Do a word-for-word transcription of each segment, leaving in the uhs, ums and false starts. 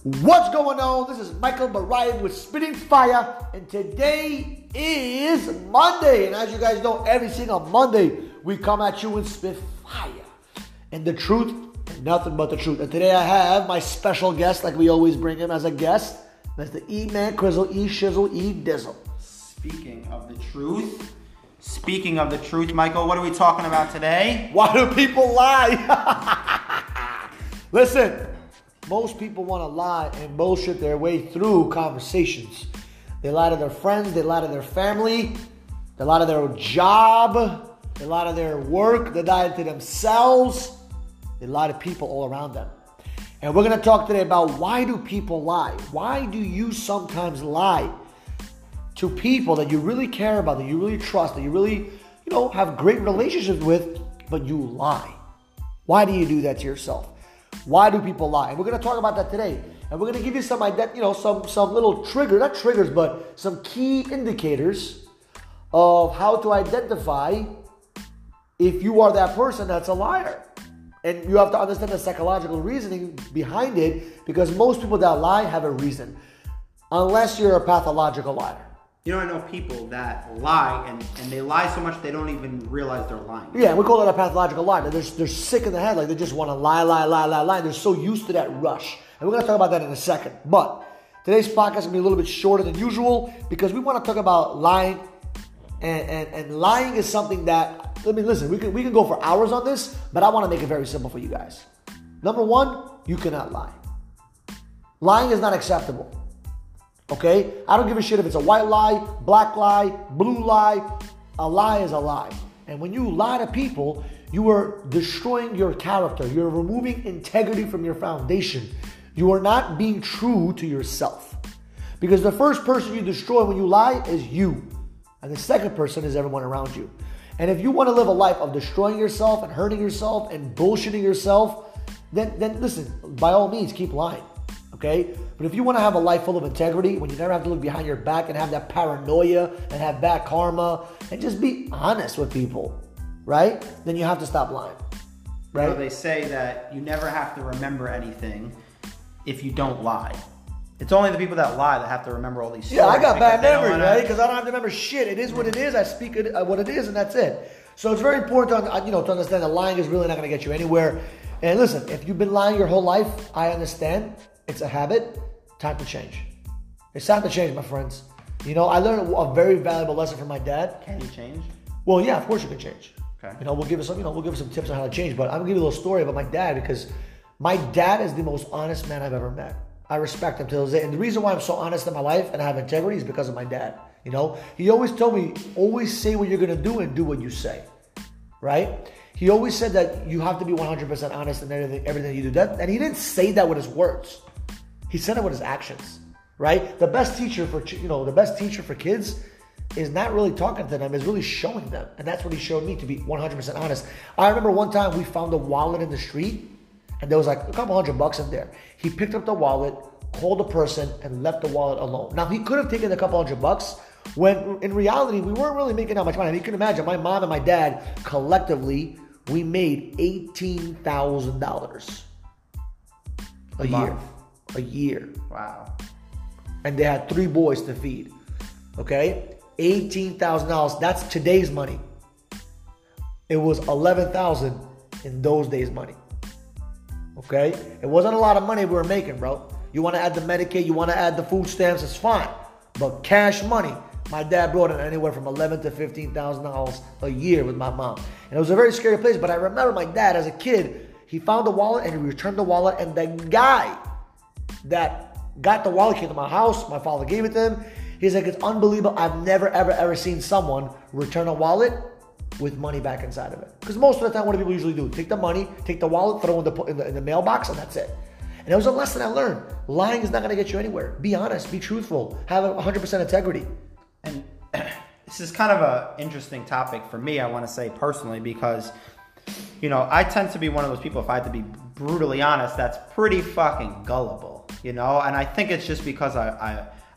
What's going on? This is Michael Barayan with Spitting Fire, and today is Monday. And as you guys know, every single Monday we come at you and spit fire and the truth and nothing but the truth. And today I have my special guest, like we always bring him as a guest. That's the E-Man, Crizzle, E-Shizzle, E-Dizzle. Speaking of the truth, speaking of the truth, Michael, what are we talking about today? Why do people lie? Listen. Most people want to lie and bullshit their way through conversations. They lie to their friends, they lie to their family, they lie to their job, they lie to their work, they lie to themselves, they lie to people all around them. And we're going to talk today about why do people lie? Why do you sometimes lie to people that you really care about, that you really trust, that you really, you know, have great relationships with, but you lie? Why do you do that to yourself? Why do people lie? And we're going to talk about that today. And we're going to give you some, you know, some, some little triggers, not triggers, but some key indicators of how to identify if you are that person that's a liar. And you have to understand the psychological reasoning behind it, because most people that lie have a reason, unless you're a pathological liar. You know, I know people that lie, and, and they lie so much they don't even realize they're lying. Yeah, we call it a pathological lie. They're, they're sick in the head. Like, they just want to lie, lie, lie, lie, lie. They're so used to that rush. And we're going to talk about that in a second. But today's podcast is going to be a little bit shorter than usual, because we want to talk about lying. And, and, and lying is something that, let me listen, we can, we can go for hours on this, but I want to make it very simple for you guys. Number one, you cannot lie. Lying is not acceptable. Okay? I don't give a shit if it's a white lie, black lie, blue lie. A lie is a lie. And when you lie to people, you are destroying your character. You're removing integrity from your foundation. You are not being true to yourself. Because the first person you destroy when you lie is you. And the second person is everyone around you. And if you want to live a life of destroying yourself and hurting yourself and bullshitting yourself, then, then listen, by all means, keep lying. Okay? But if you want to have a life full of integrity, when you never have to look behind your back and have that paranoia and have bad karma and just be honest with people, right? Then you have to stop lying, right? You know, they say that you never have to remember anything if you don't lie. It's only the people that lie that have to remember all these stories. Yeah, I got bad memory, wanna... right? Because I don't have to remember shit. It is what it is. I speak it, uh, what it is, and that's it. So it's very important to, you know, to understand that lying is really not going to get you anywhere. And listen, if you've been lying your whole life, I understand. It's a habit. Time to change. It's time to change, my friends. You know, I learned a very valuable lesson from my dad. Can you change? Well, yeah, of course you can change. Okay. You know, we'll give you some, you know, we'll give you some tips on how to change. But I'm gonna give you a little story about my dad, because my dad is the most honest man I've ever met. I respect him till this day. And the reason why I'm so honest in my life and I have integrity is because of my dad. You know, he always told me, always say what you're gonna do and do what you say. Right? He always said that you have to be one hundred percent honest in everything, everything you do. That, and he didn't say that with his words. He said it with his actions, right? The best teacher for, you know, the best teacher for kids is not really talking to them, is really showing them. And that's what he showed me, to be one hundred percent honest. I remember one time we found a wallet in the street, and there was like a couple hundred bucks in there. He picked up the wallet, called the person, and left the wallet alone. Now, he could have taken a couple hundred bucks, when in reality, we weren't really making that much money. I mean, you can imagine, my mom and my dad, collectively, we made eighteen thousand dollars a, a year. Month. A year. Wow. And they had three boys to feed. Okay? eighteen thousand dollars. That's today's money. It was eleven thousand dollars in those days' money. Okay? It wasn't a lot of money we were making, bro. You want to add the Medicaid, you want to add the food stamps, it's fine. But cash money, my dad brought in anywhere from eleven thousand to fifteen thousand dollars a year with my mom. And it was a very scary place. But I remember my dad, as a kid, he found the wallet and he returned the wallet. And the guy that got the wallet came to my house. My father gave it to him. He's like, it's unbelievable. I've never, ever, ever seen someone return a wallet with money back inside of it. Because most of the time, what do people usually do? Take the money, take the wallet, throw it in the, in the, in the mailbox, and that's it. And it was a lesson I learned. Lying is not going to get you anywhere. Be honest. Be truthful. Have one hundred percent integrity. And this is kind of an interesting topic for me, I want to say personally, because, you know, I tend to be one of those people, if I had to be brutally honest, that's pretty fucking gullible, you know? And I think it's just because I, I,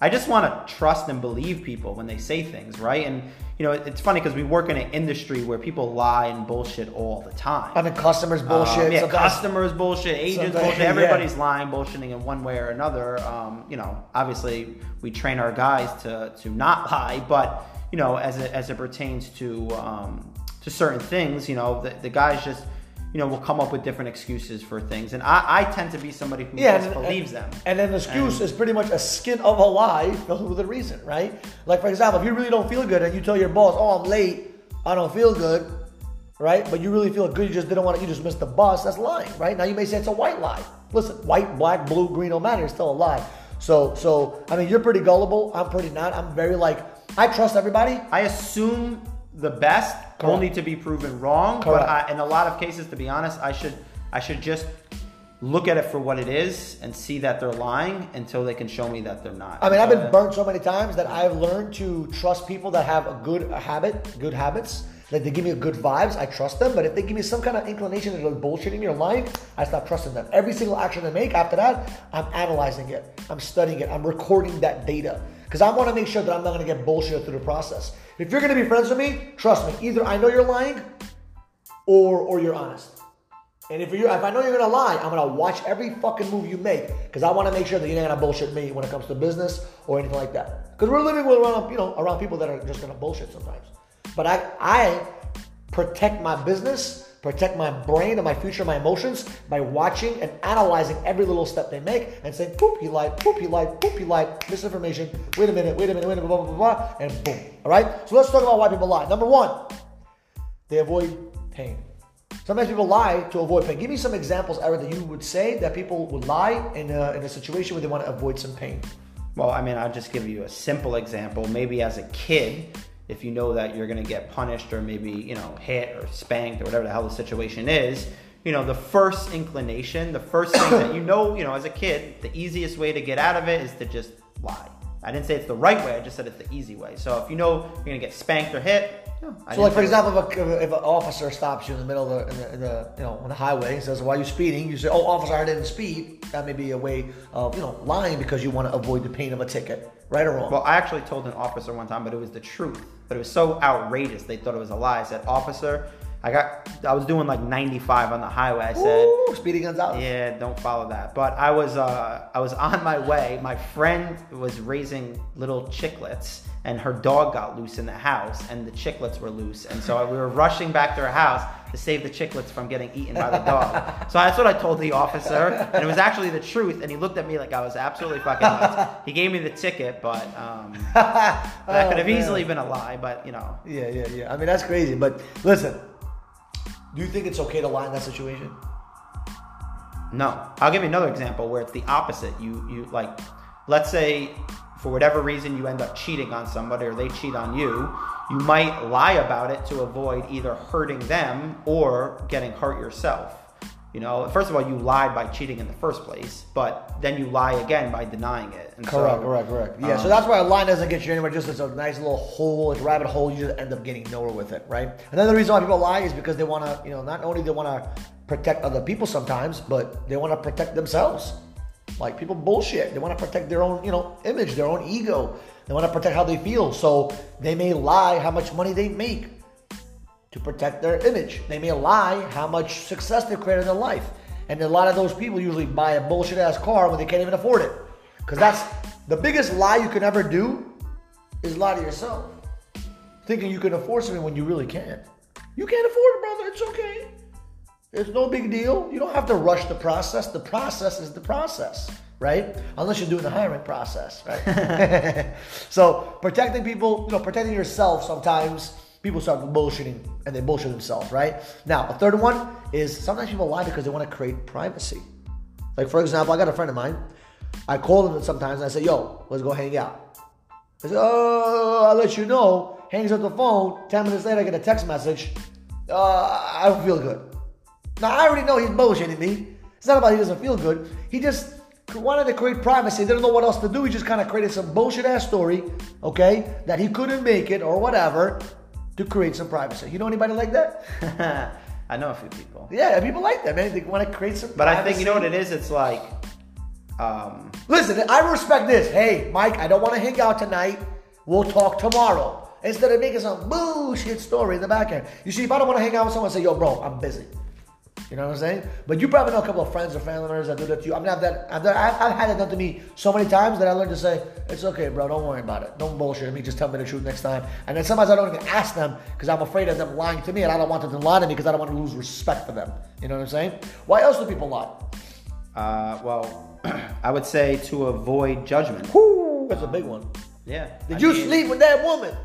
I just want to trust and believe people when they say things, right? And you know, it's funny because we work in an industry where people lie and bullshit all the time. I mean, customers bullshit. Um, yeah, sometimes. customers bullshit, agents Sometimes, bullshit. Everybody's yeah. lying, bullshitting in one way or another. Um, you know, obviously we train our guys to to not lie, but you know, as it as it pertains to um, to certain things, you know, the, the guys just, you know, will come up with different excuses for things. And I, I tend to be somebody who yeah, just and, believes and, them. And then the excuse and, is pretty much a skin of a lie filled with a reason, right? Like, for example, if you really don't feel good and you tell your boss, oh, I'm late, I don't feel good, right? But you really feel good, you just didn't want to, you just missed the bus, that's lying, right? Now you may say it's a white lie. Listen, white, black, blue, green, no matter, it's still a lie. So, so I mean, you're pretty gullible, I'm pretty not. I'm very like, I trust everybody. I assume the best, Correct. only to be proven wrong. Correct. But I, in a lot of cases, to be honest, I should I should just look at it for what it is and see that they're lying until they can show me that they're not. I mean, I've been Uh, burnt so many times that I've learned to trust people that have a good habit, good habits. Like they give me a good vibes, I trust them. But if they give me some kind of inclination that they're bullshitting me or lying, I stop trusting them. Every single action they make after that, I'm analyzing it. I'm studying it. I'm recording that data. Because I want to make sure that I'm not going to get bullshit through the process. If you're going to be friends with me, trust me. Either I know you're lying or or you're honest. And if you if I know you're going to lie, I'm going to watch every fucking move you make. Because I want to make sure that you're not going to bullshit me when it comes to business or anything like that. Because we're living with around, you know, around people that are just going to bullshit sometimes. But I, I protect my business, protect my brain and my future, my emotions by watching and analyzing every little step they make and saying, poop, he lied, poop, he lied, poop, he lied, misinformation, wait a minute, wait a minute, wait a minute, blah, blah, blah, blah, and boom. All right? So let's talk about why people lie. Number one, they avoid pain. Sometimes people lie to avoid pain. Give me some examples, Eric, that you would say that people would lie in a, in a situation where they want to avoid some pain. Well, I mean, I'll just give you a simple example. Maybe as a kid, if you know that you're going to get punished or maybe, you know, hit or spanked or whatever the hell the situation is, you know, the first inclination, the first thing that you know, you know, as a kid, the easiest way to get out of it is to just lie. I didn't say it's the right way, I just said it's the easy way. So if you know you're going to get spanked or hit, no, I so like, for do example, if, a, if an officer stops you in the middle of the, in the, in the, you know, on the highway and says, why are you speeding? You say, oh, officer, I didn't speed. That may be a way of, you know, lying because you want to avoid the pain of a ticket. Right or wrong? Well, I actually told an officer one time, but it was the truth. But it was so outrageous, they thought it was a lie. I said, officer, I got, I was doing like ninety-five on the highway. I said, Ooh, Speedy Gonzalez. yeah, don't follow that. But I was, uh, I was on my way. My friend was raising little chiclets, and her dog got loose in the house, and the chiclets were loose. And so we were rushing back to her house to save the chiclets from getting eaten by the dog. So that's what I told the officer, and it was actually the truth. And he looked at me like I was absolutely fucking nuts. He gave me the ticket, but um, that Oh, could have man. easily been a lie. But you know, Yeah, yeah, yeah. I mean, that's crazy. But listen, do you think it's okay to lie in that situation? no. I'll give you another example where it's the opposite. You, you like, let's say for whatever reason you end up cheating on somebody or they cheat on you. You might lie about it to avoid either hurting them or getting hurt yourself. You know, first of all, you lied by cheating in the first place, but then you lie again by denying it. And Correct, so, correct, correct. Yeah, um, so that's why a lie doesn't get you anywhere. Just it's a nice little hole, it's a rabbit hole. You just end up getting nowhere with it, right? Another reason why people lie is because they want to, you know, not only they want to protect other people sometimes, but they want to protect themselves. Like people bullshit. They want to protect their own, you know, image, their own ego. They want to protect how they feel. So they may lie how much money they make to protect their image. They may lie how much success they've created in their life. And a lot of those people usually buy a bullshit ass car when they can't even afford it. Because that's the biggest lie you can ever do is lie to yourself. Thinking you can afford something when you really can't. You can't afford it, brother. It's okay. It's no big deal. You don't have to rush the process. The process is the process, right? Unless you're doing the hiring process, right? So protecting people, you know, protecting yourself sometimes. People start bullshitting and they bullshit themselves, right? Now, a third one is sometimes people lie because they want to create privacy. Like, for example, I got a friend of mine. I call him sometimes and I say, yo, let's go hang out. He says, oh, I'll let you know. Hangs up the phone. Ten minutes later, I get a text message. Uh, I don't feel good. Now, I already know he's bullshitting me. It's not about he doesn't feel good. He just wanted to create privacy. He didn't know what else to do. He just kind of created some bullshit-ass story, okay, that he couldn't make it or whatever, to create some privacy. You know anybody like that? I know a few people. Yeah, people like that, man. They want to create some But privacy. I think, you know what it is? It's like, Um, Listen, I respect this. Hey, Mike, I don't want to hang out tonight. We'll talk tomorrow. Instead of making some bullshit story in the back end. You see, if I don't want to hang out with someone, say, yo, bro, I'm busy. You know what I'm saying? But you probably know a couple of friends or family members that do that to you. I mean, I've, done, I've, done, I've, I've had it done to me so many times that I learned to say, it's okay, bro, don't worry about it. Don't bullshit me, just tell me the truth next time. And then sometimes I don't even ask them because I'm afraid of them lying to me and I don't want them to lie to me because I don't want to lose respect for them. You know what I'm saying? Why else do people lie? Uh, well, I would say to avoid judgment. Whoo, that's a big one. Yeah. Did I you mean, sleep with that woman?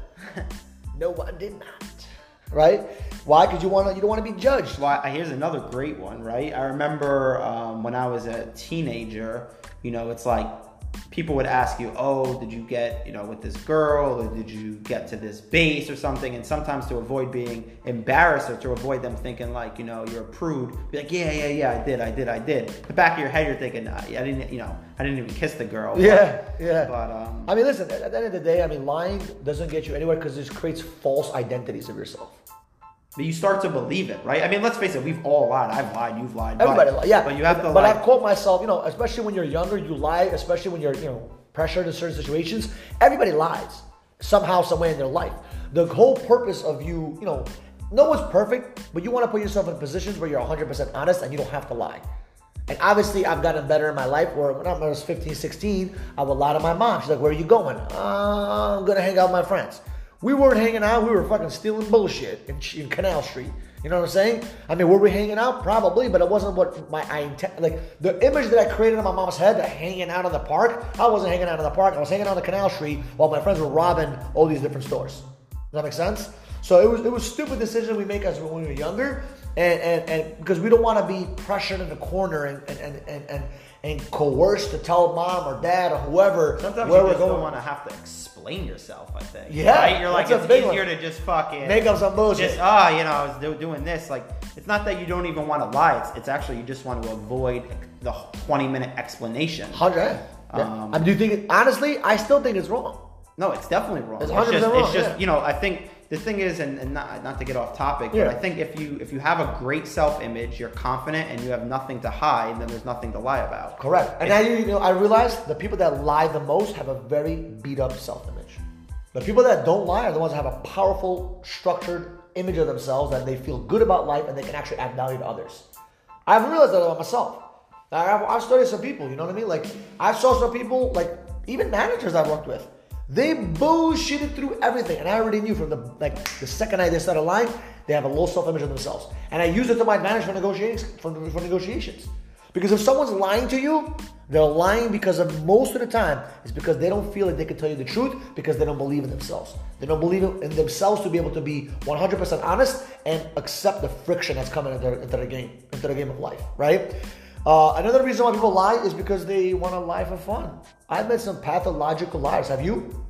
No, I did not. Right? Why? Because you want to. You don't want to be judged. Well, here's another great one, right? I remember um, when I was a teenager, you know, it's like people would ask you, oh, did you get, you know, with this girl, or did you get to this base or something? And sometimes to avoid being embarrassed or to avoid them thinking like, you know, you're a prude, be like, yeah, yeah, yeah, I did, I did, I did. The back of your head, you're thinking, I didn't, you know, I didn't even kiss the girl. Yeah, but, yeah. But um, I mean, listen. At the end of the day, I mean, lying doesn't get you anywhere because it creates false identities of yourself. But you start to believe it, right? I mean, let's face it, we've all lied. I've lied, you've lied. Everybody but, lies, yeah. But you have to But like... I've caught myself, you know, especially when you're younger, you lie, especially when you're, you know, pressured in certain situations. Everybody lies somehow, some way in their life. The whole purpose of you, you know, no one's perfect, but you want to put yourself in positions where you're one hundred percent honest and you don't have to lie. And obviously, I've gotten better in my life where when I was fifteen, sixteen, I would lie to my mom. She's like, where are you going? Uh, I'm going to hang out with my friends. We weren't hanging out. We were fucking stealing bullshit in, in Canal Street. You know what I'm saying? I mean, were we hanging out? Probably, but it wasn't what my I intend. Like the image that I created in my mom's head, that hanging out in the park. I wasn't hanging out in the park. I was hanging out on the Canal Street while my friends were robbing all these different stores. Does that make sense? So it was it was a stupid decision we make as when we were younger, and and, and because we don't want to be pressured in the corner and and and and. and and coerced to tell mom or dad or whoever Sometimes where you we're just going. don't want to have to explain yourself, I think. Yeah, right? You're like, that's a it's big easier one. to just fucking... Make up some bullshit. Just, ah, you know, I was do- doing this. Like, it's not that you don't even want to lie. It's, it's actually you just want to avoid the twenty-minute explanation. one hundred. Yeah. Um, I mean, do you think, it, honestly, I still think it's wrong. No, it's definitely wrong. It's It's, one hundred percent just, wrong, it's just yeah. you know, I think the thing is, and, and not, not to get off topic, Yeah. but I think if you if you have a great self-image, you're confident, and you have nothing to hide, then there's nothing to lie about. Correct. And now you, you know, I realize the people that lie the most have a very beat up self-image. The people that don't lie are the ones that have a powerful, structured image of themselves that they feel good about life and they can actually add value to others. I've realized that about myself. I've, I've studied some people, you know what I mean? Like, I saw some people, like, even managers I've worked with, they bullshitted through everything. And I already knew from the, like, the second night they started lying, they have a low self-image of themselves. And I use it to my advantage for negotiations. For, for negotiations. Because if someone's lying to you, they're lying because of most of the time, it's because they don't feel like they can tell you the truth because they don't believe in themselves. They don't believe in themselves to be able to be one hundred percent honest and accept the friction that's coming into their, into their game, into the game of life, right? Uh, another reason why people lie is because they want to lie for fun. I've met some pathological liars. Have you?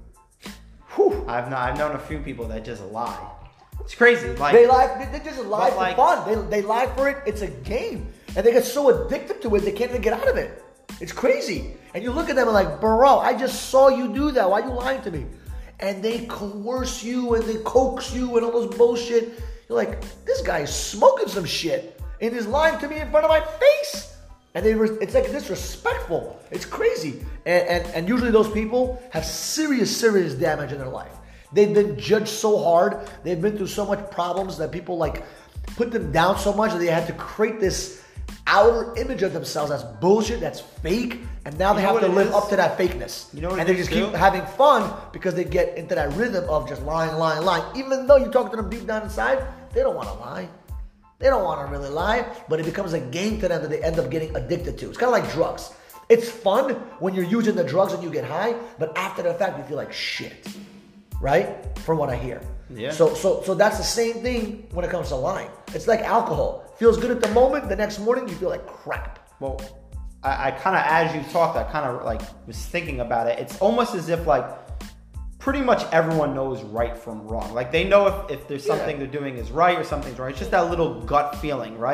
Whew. I've not, I've known a few people that just lie. It's crazy. Like They lie. They, they just lie But for like- fun. They they lie for it. It's a game, and they get so addicted to it they can't even get out of it. It's crazy. And you look at them and like, bro, I just saw you do that. Why are you lying to me? And they coerce you and they coax you and all this bullshit. You're like, this guy is smoking some shit and he's lying to me in front of my face. And they re- it's like disrespectful. It's crazy. And, and and usually those people have serious, serious damage in their life. They've been judged so hard. They've been through so much problems that people like put them down so much that they had to create this outer image of themselves that's bullshit, that's fake, and now they You know have to what it live is? up to that fakeness. You know what and it they just is, keep too? having fun because they get into that rhythm of just lying, lying, lying. Even though you talk to them deep down inside, they don't want to lie. They don't want to really lie, but it becomes a game to them that they end up getting addicted to. It's kind of like drugs. It's fun when you're using the drugs and you get high, but after the fact, you feel like shit, right? From what I hear. Yeah. So, so, so that's the same thing when it comes to lying. It's like alcohol. Feels good at the moment. The next morning, you feel like crap. Well, I, I kind of, as you talked, I kind of like was thinking about it. It's almost as if like pretty much everyone knows right from wrong. Like they know if, if there's something Yeah. they're doing is right or something's right. It's just that little gut feeling, right?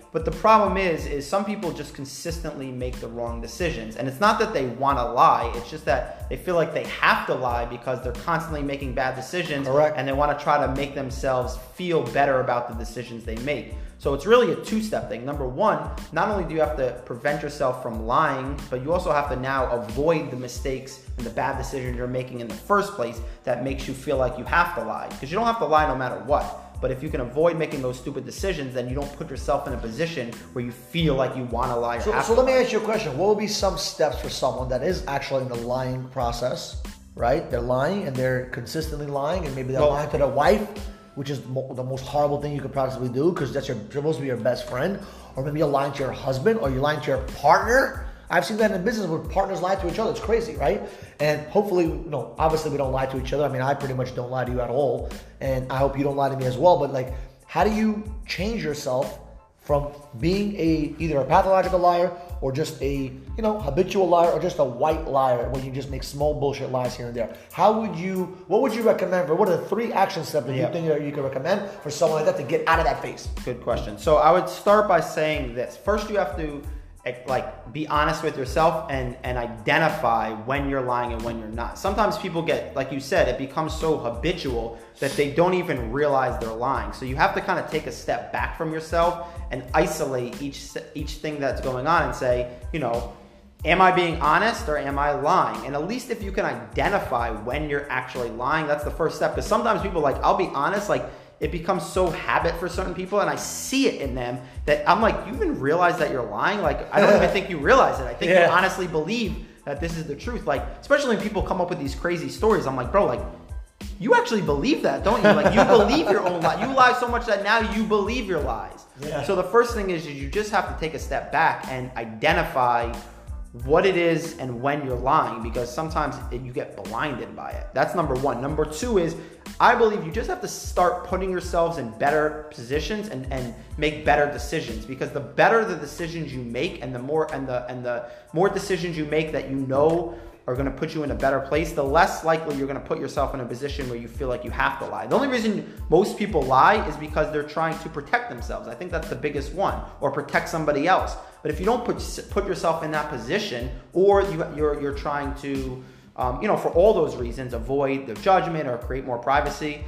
But the problem is, is some people just consistently make the wrong decisions. And it's not that they want to lie. It's just that they feel like they have to lie because they're constantly making bad decisions. Correct. And they want to try to make themselves feel better about the decisions they make. So it's really a two-step thing. Number one, not only do you have to prevent yourself from lying, but you also have to now avoid the mistakes and the bad decisions you're making in the first place that makes you feel like you have to lie. Because you don't have to lie no matter what. But if you can avoid making those stupid decisions, then you don't put yourself in a position where you feel like you want to lie or So, have so to let me lie. ask you a question. What would be some steps for someone that is actually in the lying process, right? They're lying and they're consistently lying, and maybe they're Well- lying to their wife, which is mo- the most horrible thing you could possibly do because that's your supposed to be your best friend. Or maybe you're lying to your husband, or you're lying to your partner. I've seen that in business where partners lie to each other. It's crazy, right? And hopefully, no, obviously we don't lie to each other. I mean, I pretty much don't lie to you at all. And I hope you don't lie to me as well. But like, how do you change yourself from being a either a pathological liar or just a, you know, habitual liar, or just a white liar where you just make small bullshit lies here and there? How would you, what would you recommend for, what are the three action steps that Yeah. you think that you can recommend for someone like that to get out of that phase? Good question. So I would start by saying this. First, you have to eh, like be honest with yourself and, and identify when you're lying and when you're not. Sometimes people get, like you said, it becomes so habitual that they don't even realize they're lying. So you have to kind of take a step back from yourself and isolate each each thing that's going on and say, you know, am I being honest or am I lying? And at least if you can identify when you're actually lying, that's the first step. Because sometimes people like, I'll be honest, like it becomes so habit for certain people, and I see it in them that I'm like, you even realize that you're lying? Like, I don't even think you realize it. I think Yeah. you honestly believe that this is the truth. Like, especially when people come up with these crazy stories, I'm like, bro, like, you actually believe that, don't you? Like, you believe your own lie. You lie so much that now you believe your lies. Yeah. So the first thing is, is you just have to take a step back and identify what it is and when you're lying, because sometimes it, you get blinded by it. That's number one. Number two is, I believe you just have to start putting yourselves in better positions and, and make better decisions, because the better the decisions you make and the more and the and the more decisions you make that you know are going to put you in a better place, the less likely you're going to put yourself in a position where you feel like you have to lie. The only reason most people lie is because they're trying to protect themselves. I think that's the biggest one, or protect somebody else. But if you don't put put yourself in that position, or you, you're you're trying to, um, you know, for all those reasons, avoid the judgment or create more privacy,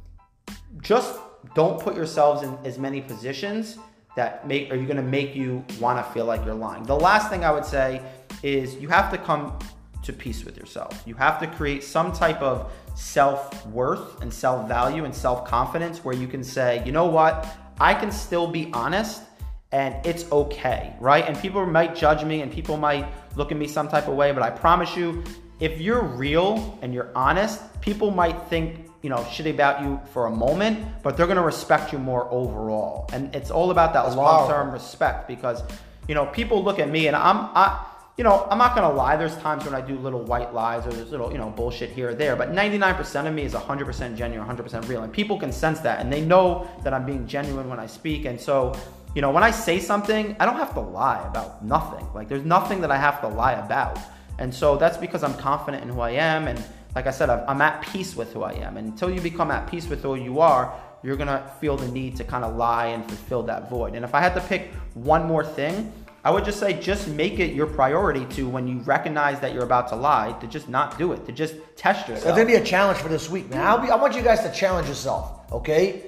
just don't put yourselves in as many positions that make, are you going to make you want to feel like you're lying. The last thing I would say is you have to come to peace with yourself. You have to create some type of self-worth and self-value and self-confidence where you can say, you know what, I can still be honest and it's okay, right? And people might judge me and people might look at me some type of way, but I promise you, if you're real and you're honest, people might think, you know, shitty about you for a moment, but they're gonna respect you more overall. And it's all about that long-term respect, because, you know, people look at me and I'm, I, you know, I'm not gonna lie. There's times when I do little white lies or there's little, you know, bullshit here or there, but ninety-nine percent of me is one hundred percent genuine, one hundred percent real. And people can sense that, and they know that I'm being genuine when I speak. And so, you know, when I say something, I don't have to lie about nothing. Like, there's nothing that I have to lie about. And so that's because I'm confident in who I am. And like I said, I'm at peace with who I am. And until you become at peace with who you are, you're gonna feel the need to kind of lie and fulfill that void. And if I had to pick one more thing, I would just say, just make it your priority to, when you recognize that you're about to lie, to just not do it, to just test yourself. It's gonna be a challenge for this week, man. I'll be, I want you guys to challenge yourself, okay?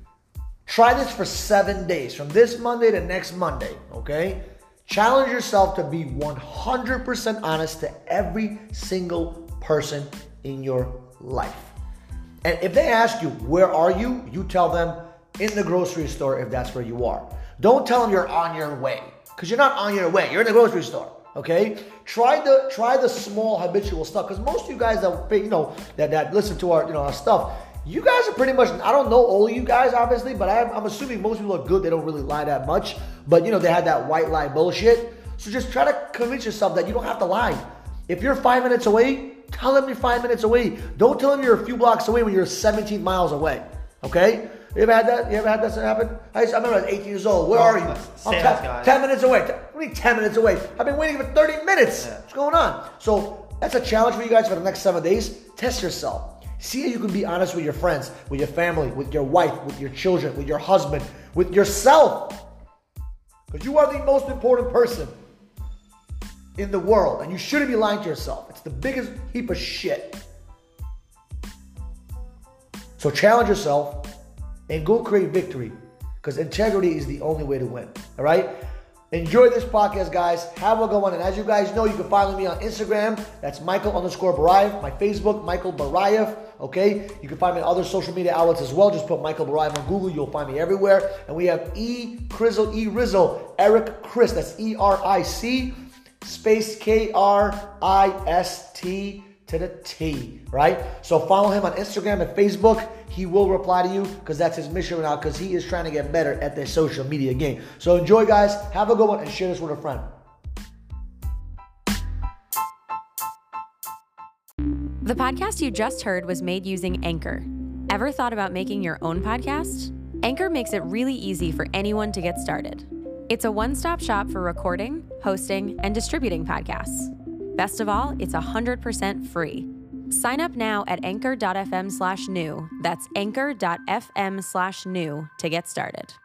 Try this for seven days, from this Monday to next Monday, okay? Challenge yourself to be one hundred percent honest to every single person in your life. And if they ask you, where are you? You tell them, in the grocery store, if that's where you are. Don't tell them you're on your way, because you're not on your way. You're in the grocery store, okay? Try the try the small habitual stuff, because most of you guys that, you know, that, that listen to our, you know, our stuff, you guys are pretty much, I don't know all of you guys, obviously, but I'm, I'm assuming most people are good. They don't really lie that much. But, you know, they had that white lie bullshit. So just try to convince yourself that you don't have to lie. If you're five minutes away, tell them you're five minutes away. Don't tell them you're a few blocks away when you're seventeen miles away. Okay? You ever had that? You ever had that happen? I, used, I remember I was eighteen years old. Where Oh, are you? say I'm that, ten, guys. ten minutes away. What do you mean ten minutes away? I've been waiting for thirty minutes. Yeah. What's going on? So that's a challenge for you guys for the next seven days. Test yourself. See how you can be honest with your friends, with your family, with your wife, with your children, with your husband, with yourself. Because you are the most important person in the world, and you shouldn't be lying to yourself. It's the biggest heap of shit. So challenge yourself and go create victory, because integrity is the only way to win. All right? Enjoy this podcast, guys. Have a good one. And as you guys know, you can follow me on Instagram. That's Michael underscore Barayev. My Facebook, Michael Barayev. Okay? You can find me on other social media outlets as well. Just put Michael Barayev on Google. You'll find me everywhere. And we have E. Krizzle, E. Rizzle, Eric Chris. That's E R I C space K R I S T to the T, right? So follow him on Instagram and Facebook. He will reply to you because that's his mission right now, because he is trying to get better at their social media game. So enjoy, guys. Have a good one and share this with a friend. The podcast you just heard was made using Anchor. Ever thought about making your own podcast? Anchor makes it really easy for anyone to get started. It's a one-stop shop for recording, hosting, and distributing podcasts. Best of all, it's one hundred percent free. Sign up now at anchor.fm slash new. That's anchor.fm slash new to get started.